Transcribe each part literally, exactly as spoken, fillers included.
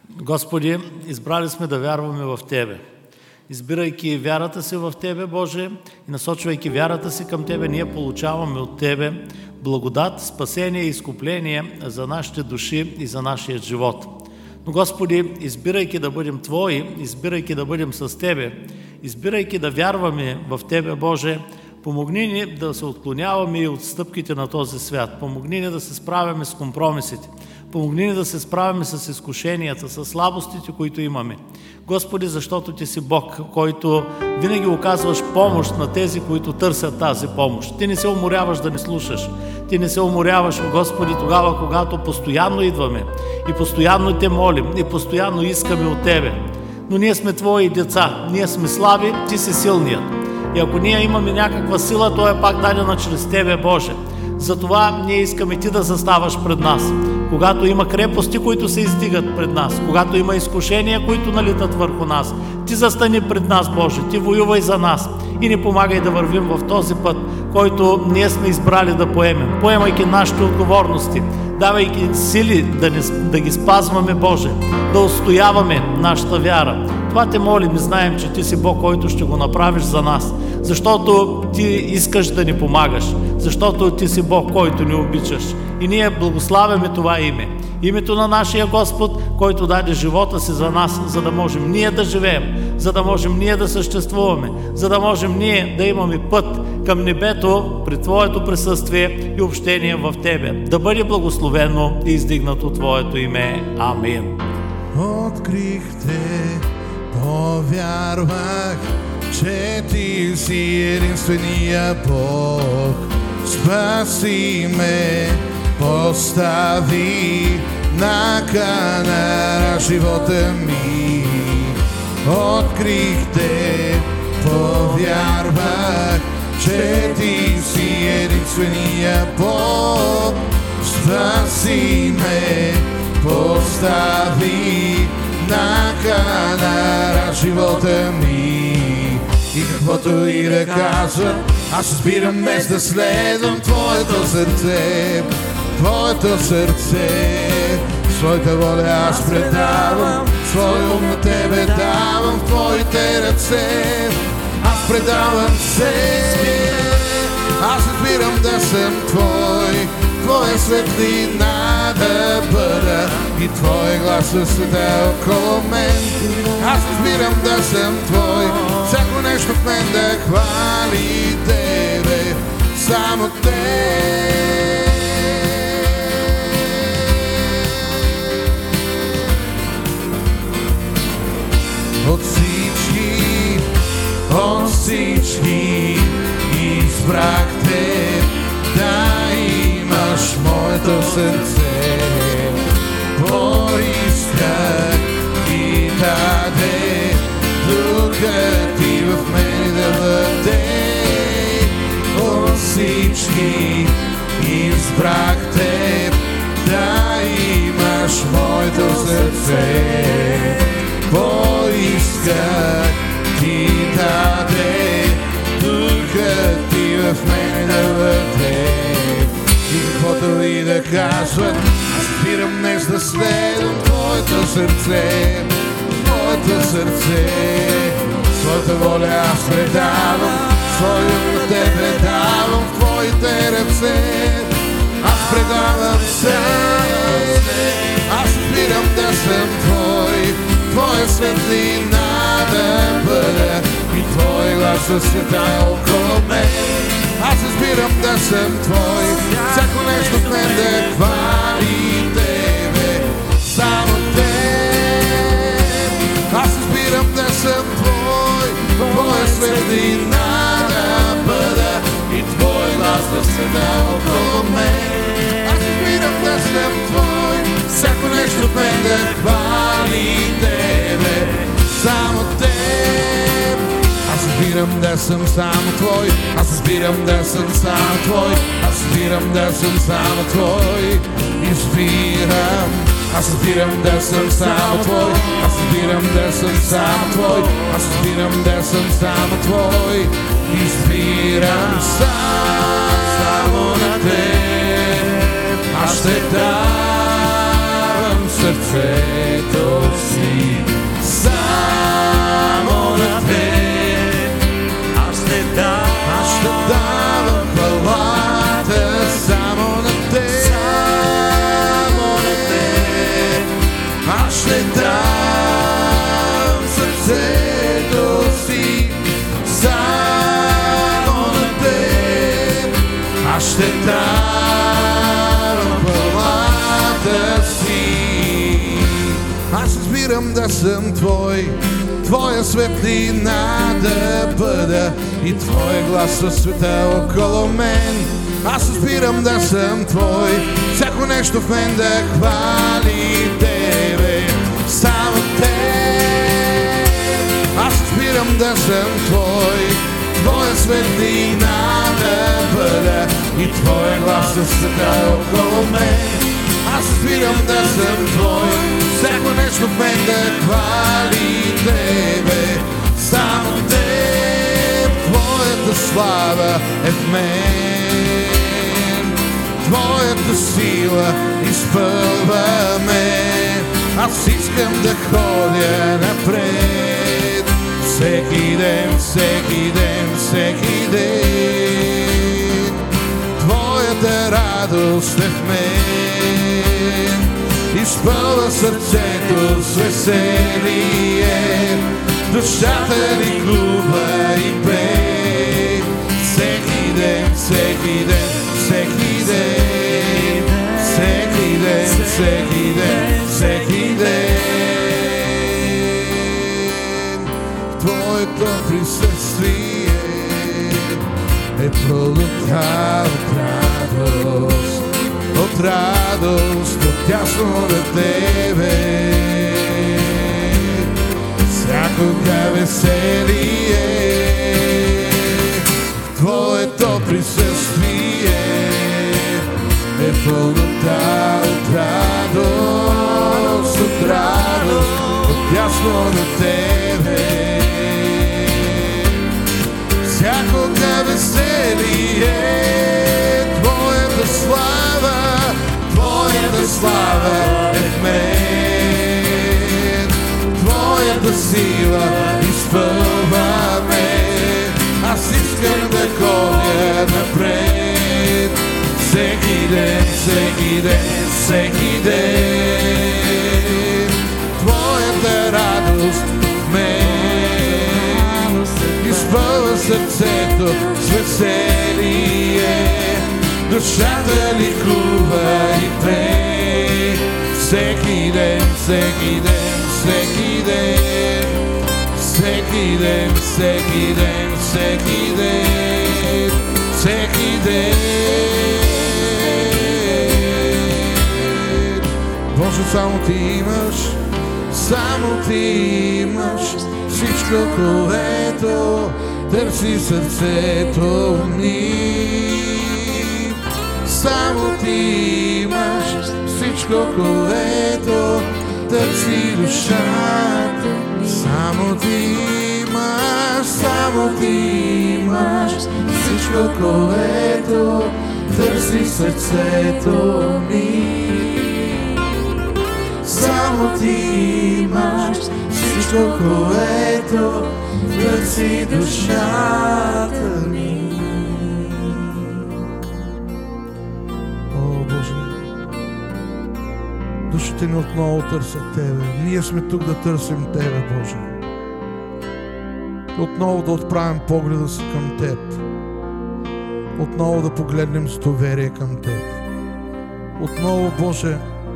Господи, избрали сме да вярваме в Тебе. Избирайки вярата си в Тебе, Боже, и насочвайки вярата си към Тебе, ние получаваме от Тебе благодат, спасение и изкупление за нашите души и за нашия живот. Но, Господи, избирайки да бъдем Твои, избирайки да бъдем с Тебе, избирайки да вярваме в Тебе, Боже, помогни ни да се отклоняваме и от стъпките на този свят. Помогни ни да се справяме с компромисите. Помогни ни да се справяме с изкушенията, с слабостите, които имаме. Господи, защото Ти си Бог, който винаги оказваш помощ на тези, които търсят тази помощ. Ти не се уморяваш да ни слушаш. Ти не се уморяваш, Господи, тогава, когато постоянно идваме и постоянно Те молим и постоянно искаме от Тебе. Но ние сме Твои деца, ние сме слаби, Ти си силният. И ако ние имаме някаква сила, то е пак дадена чрез Тебе, Боже. Затова ние искаме Ти да заставаш пред нас. Когато има крепости, които се издигат пред нас, когато има изкушения, които налитат върху нас, Ти застани пред нас, Боже, Ти воювай за нас и ни помагай да вървим в този път, който ние сме избрали да поемем, поемайки нашите отговорности, давайки сили да, не, да ги спазваме, Боже, да устояваме нашата вяра. Това Те молим и знаем, че Ти си Бог, който ще го направиш за нас, защото Ти искаш да ни помагаш, защото Ти си Бог, който ни обичаш. И ние благославяме това име. Името на нашия Господ, който даде живота си за нас, за да можем ние да живеем, за да можем ние да съществуваме, за да можем ние да имаме път към небето при Твоето присъствие и общение в Тебе. Да бъде благословено и издигнато Твоето име. Амин. Открих Те, повярвах, че Ти си единствения Бог. Спаси ме, постави на канара живота ми. Открих Те, повярвах, че Ти си единствения Бог. Спаси ме, постави на канара живота ми. И каквото и да казват, аз спирам днес да следвам Твоето сърце, Твоето сърце. Своята воля аз предавам, свой ум на Тебе давам в Твоите ръце. Аз предавам се, аз избирам да съм Твой, Твоя светлина да бъда и Твой глас да света около мен. Аз избирам да съм Твой, всяко нещо в мен да хвали Тебе, само Те. От всички, от всички избрах Те, да имаш моето сърце. Поисках и даде Духът Ти в мен да бъде. От всички избрах Те, да имаш моето сърце. Поисках Ти даде Духът Ти в мен да бъде. И каквото и да казват, аз спирам днес да следвам Твоето сърце, Твоето сърце. Своята воля аз предавам, свой ум на Тебе давам в Твоите ръце. Аз предавам се, аз спирам да съм Твой, Твоя светлина да бъда и Твой глас да света около мен. Аз избирам да съм Твой, всяко нещо в мен да хвали Тебе, само Те. Аз избирам да съм Твой, Твоя светлина да бъда и Твой глас да света около мен. Аз избирам да съм Твой, всяко нещо в мен да хвали Тебе, само Те. Аз избирам да съм само Твой, аз избирам да съм само Твой, аз избирам да съм само Твой. Избирам, аз избирам да съм само Твой, аз избирам да съм само Твой, аз избирам да съм само Твой. Избирам само на Теб, аз ще давам сърцето ще дам сърцето си само на теб. Аз ще дам пълната си. Аз избирам да съм Твой, Твоя светлина да бъда и Твоя глас със света около мен. Аз избирам да съм Твой, всяко нещо в мен да хвали Тебе, само Теб. Аз избирам да съм Твой, Твоя светлина да бъда и Твоя глас със света около мен. Аз избирам да съм Твой, всяко нещо в мен да хвали Тебе, само Теб. Твоята слава е в мен, Твоята сила изпълва ме. Аз искам да ходя напред, всеки ден, всеки ден, всеки ден. Твоята радост е в мен, изпълва сърцето с веселие, душата ликува и пее. Всеки ден, всеки ден, всеки ден, всеки ден, всеки ден, всеки ден. Твоето присъствие е пълнота от радост, от радост, от тясно на Тебе. Всякога веселие в Твоето присъствие е пълнота от радост, от радост, от тясно на Тебе. Всякога веселие, Твоята слава, Твоята слава е в мен, Твоята сила изпълва ме. Аз искам да ходя напред, всеки ден, всеки ден, всеки ден. Твоята радост в мен изпълва сърцето с веселие, душата ликува и пее. Всеки ден, всеки ден, всеки ден, всеки ден, всеки ден, всеки ден, всеки ден. Боже, само Ти имаш, само Ти имаш всичко, което търси сърцето ни. Само Ти имаш всичко, което търси душата ни. Само Ти имаш, само Ти имаш всичко, което търси сърцето ни. Само Ти имаш всичко, което търси душата ни. Душите ни отново търсят Тебе. Ние сме тук да търсим Тебе, Боже. Отново да отправим погледа си към Теб. Отново да погледнем с доверие към Теб. Отново, Боже,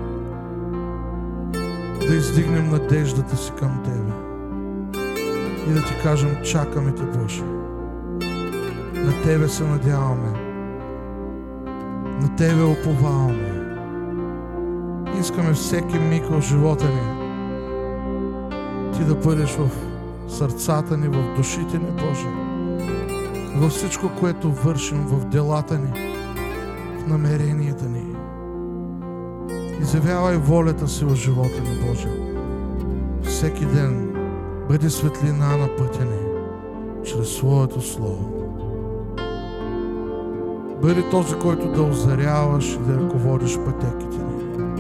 да издигнем надеждата си към Тебе. И да Ти кажем: чакаме Те, Боже. На Тебе се надяваме. На Тебе уповаваме. Искаме всеки миг в живота ни Ти да бъдеш в сърцата ни, в душите ни, Боже. Във всичко, което вършим, в делата ни, в намеренията ни. Изявявай волята си в живота ни, Боже. Всеки ден бъди светлина на пътя ни, чрез Своето Слово. Бъди този, който да озаряваш и да ръководиш пътеките ни.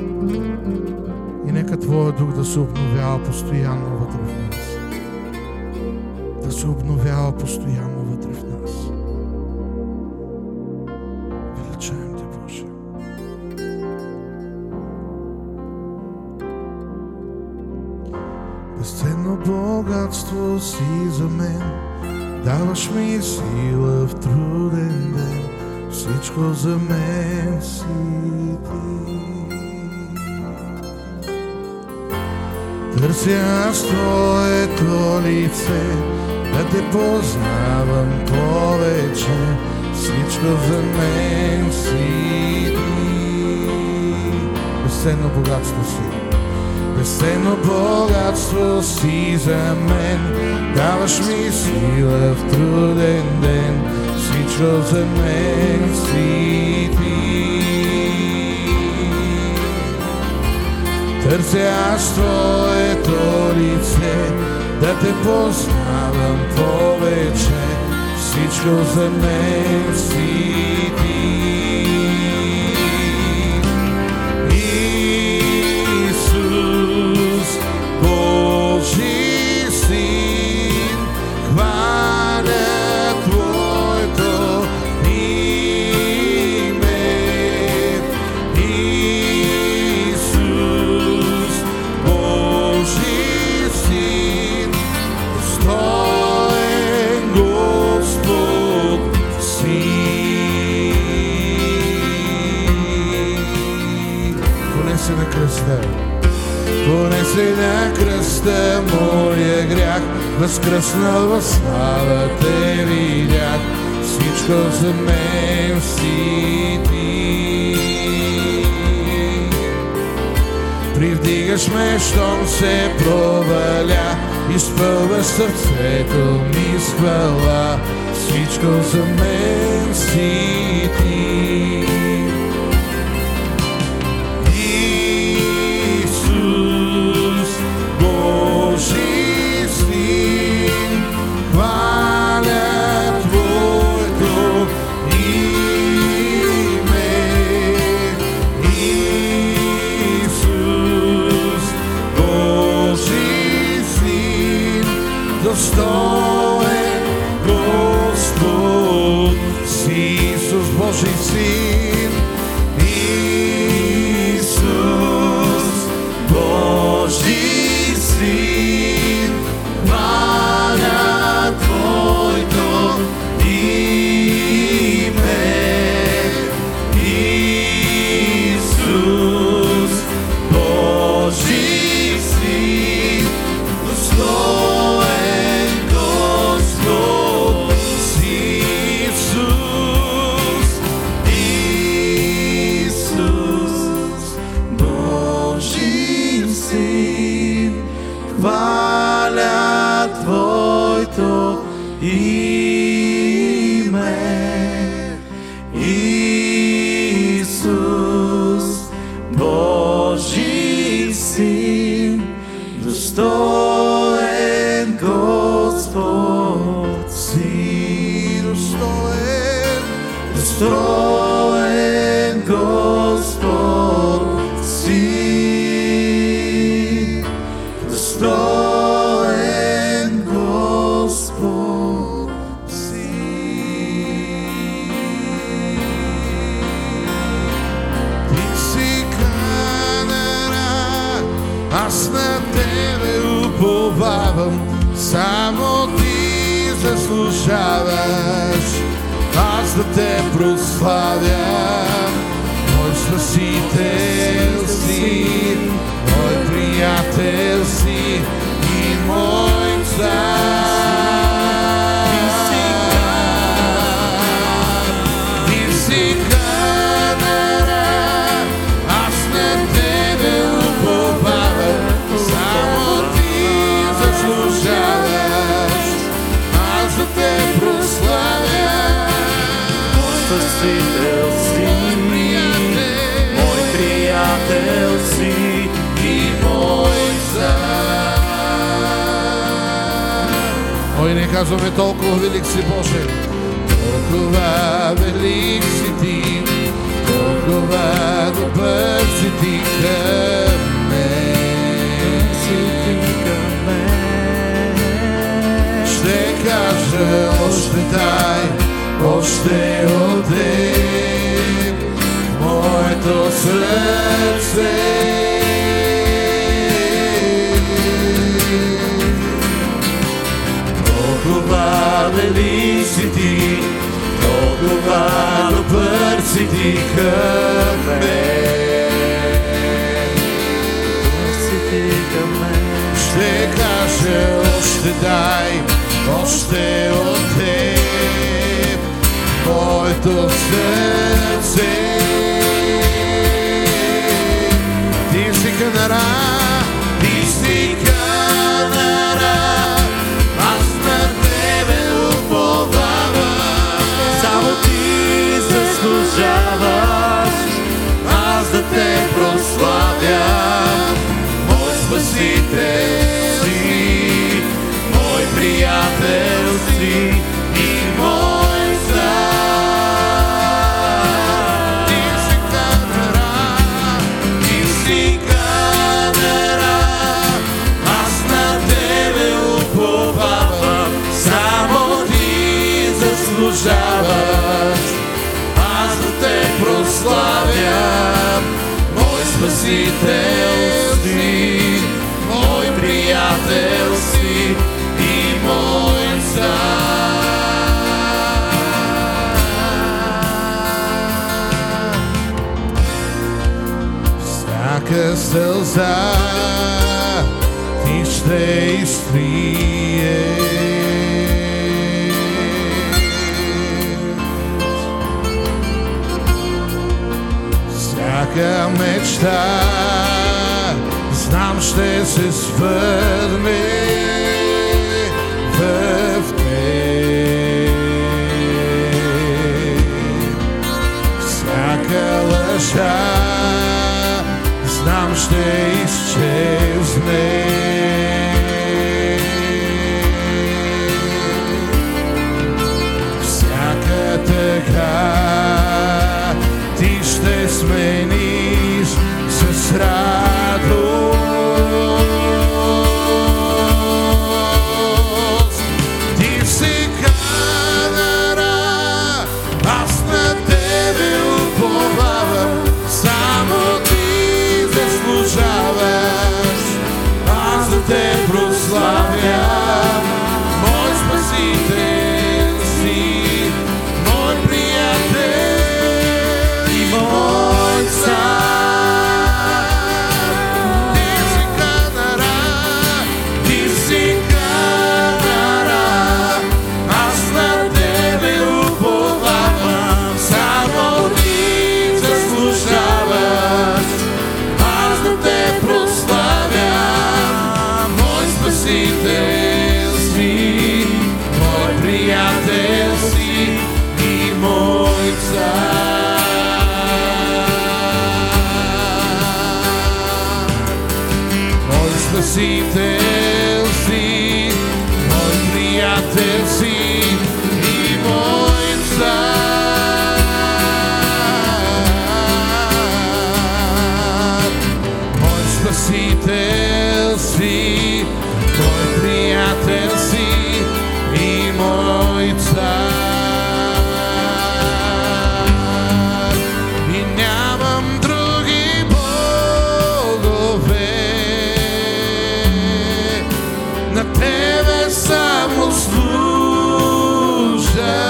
И нека Твоя Дух да се обновява постоянно вътре в нас. Да се обновява постоянно вътре в нас. Величаем Те, Боже. Безценно богатство си за мен, даваш ми сила в труден ден, всичко за мен си ти. Търся аз твоето лице, да те познавам повече, всичко за мен си ти. Безценно богатство си, безценно богатство си за мен, даваш ми сила в труден ден, всичко за мен си ти. Търся аз твоето лице, да те познавам повече, всичко за мен си ти. Исус, Божи Син, хваля Твоето име. Исус, Божи Син, достоен Господ си. Понеси на кръста, понеси на кръста моя грях, възкръснал в слава те видях, всичко за мен си ти. Привдигаш ме, щом се проваля, изпълваш сърцето ми с хвала, всичко за мен си ти. Исус, Божи Син, хваля Твоето име. Исус, Божи Син, достоен Господ си. Исус, Божи Син, Исус, Божи Син, хваля Твоето име. Исус, Божи Син, достоен Господ си. Исус, Исус, Божи Син, хваля Твоето име. Исус, Божи Син, достоен Господ си. Достоен, достоен Господ си. Достоен Господ си. Ти си канара, аз на Тебе уповавам, само Ти заслужаваш аз да Те прославям. Мой Спасител си, мой приятел си и мой цар. Ти си канара, аз на Тебе уповавам, само Ти заслужаваш аз да Те прославям. Мой Спасител си, мой приятел си и мой цар. Ой, не казваме толкова велик си, Боже, толкова велик си Ти, толкова добър си Ти към мен. Ще кажа още дай, още от Теб, моето сърце. си ти към мен. Дух си ти към мен. Ще кажа още дай, още от теб, моето сърце. Ти си канара, ти си канара, аз на тебе уповавам. Само ти заслужаваш, Аз да те прославям, мой спасител си, мой приятел си и мой цар. Ти си канара, ти си канара, аз на тебе уповавам. Само ти заслужаваш, аз да те прославям, мой спасител си, мой приятел си и мой цар. Всяка сълза ти ще изтрие, всяка мечта, знам, ще се свърне в теб. Всяка лъжа, знам, ще изчезне. Всяка тъга ти ще смениш с радост. Ти си канара, аз на тебе уповавам. Само ти заслужаваш, аз да те прославям, мой спасител си, мой приятел и мой цар. Ти си канара, ти си канара, аз на тебе уповавам. Само ти заслужаваш, аз да те прославям, мой спасител си, мой приятел си и мой цар. Мой спасител си, мой приятел си и мой цар. Мой спасител си, мой приятел си и мой цар. И нямам други богове, на тебе само служа.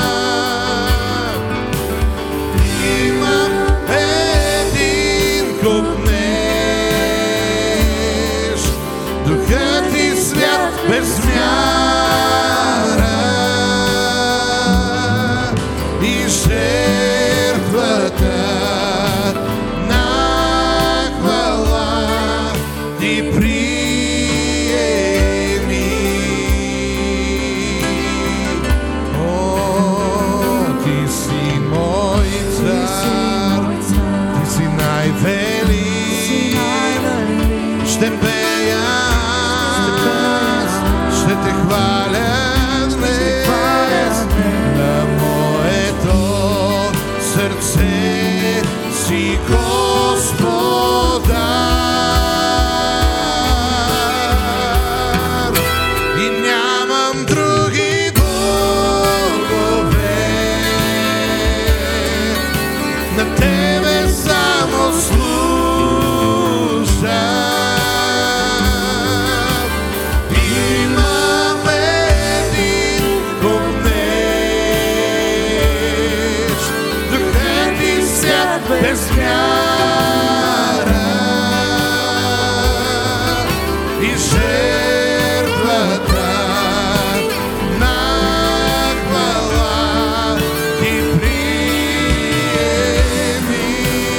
Имам един купнеж, духът и свят без мяра и жертвата на хвала ти приеми. О, ти си мой цар, ти си най-велик. Ще пея, ще те хваля. вяра и жертвата на хвала ти приеми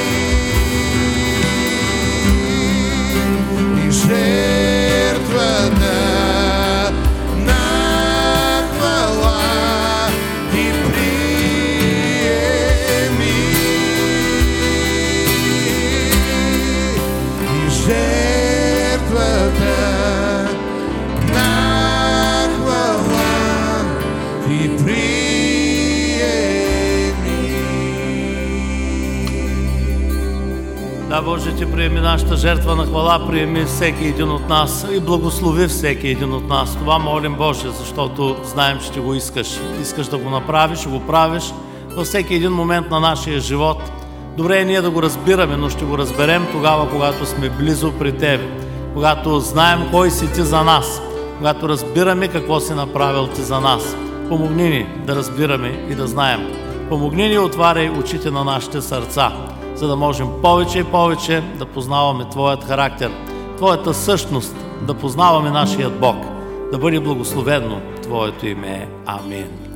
и жертвата на хвала ти приеми и жертвата на хвала ти приеми. Да, Боже, ти приеми нашата жертва на хвала, приеми всеки един от нас и благослови всеки един от нас. Това молим, Боже, защото знаем, че ти го искаш. Искаш да го направиш, ще го правиш във всеки един момент на нашия живот. Добре е ние да го разбираме, но ще го разберем тогава, когато сме близо при Тебе, когато знаем кой си Ти за нас, когато разбираме какво си направил Ти за нас. Помогни ни да разбираме и да знаем. Помогни ни и отваряй очите на нашите сърца, за да можем повече и повече да познаваме Твоят характер, Твоята същност, да познаваме нашият Бог. Да бъде благословено Твоето име. Амин.